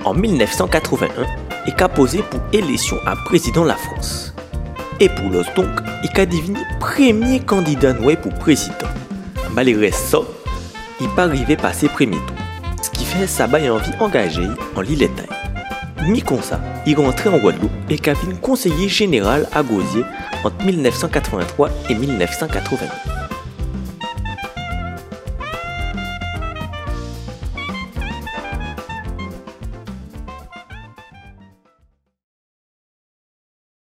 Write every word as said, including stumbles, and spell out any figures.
en mille neuf cent quatre-vingt-un et qu'a posé pour élection à président de la France. Et pour l'os donc, il a devenu premier candidat noir pour président. Malgré ça, il pas arrivé à passer premier tour. Ce qui fait ça a envie engagé en l'île-état. Ni comme ça, il rentrait en Guadeloupe et devenu conseiller général à Gosier entre mille neuf cent quatre-vingt-trois et mille neuf cent quatre-vingt-neuf.